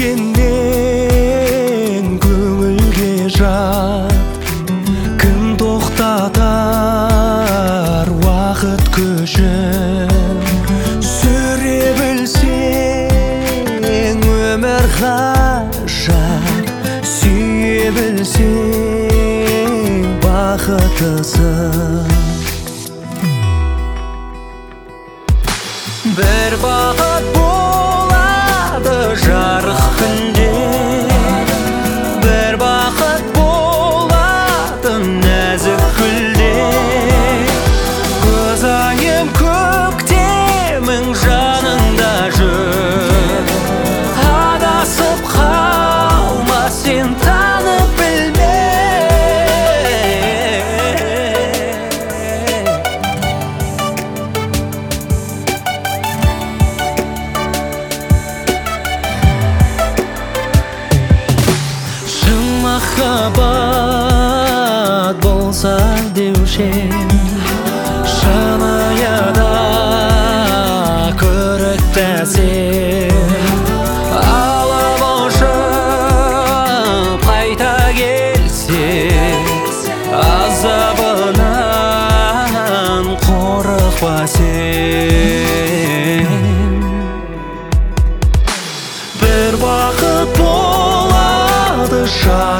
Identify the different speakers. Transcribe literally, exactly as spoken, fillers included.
Speaker 1: сенен көңілге жат, кім тоқтатар уақыт көшін. Сүре білсең өмір ғажап, сүйе білсең бақыттысың. Бір бақыт болады жарық күнде, бір бақыт болады нәзік гүлде. Көзіңнен көктемің жаныңда жүр, адасып қалма сен танып білме. Махаббат болса деуші шынаяда көріктәсен, алып ұшып қайта келсе, азабынан қорықпа сен. Бір бақыт болады шар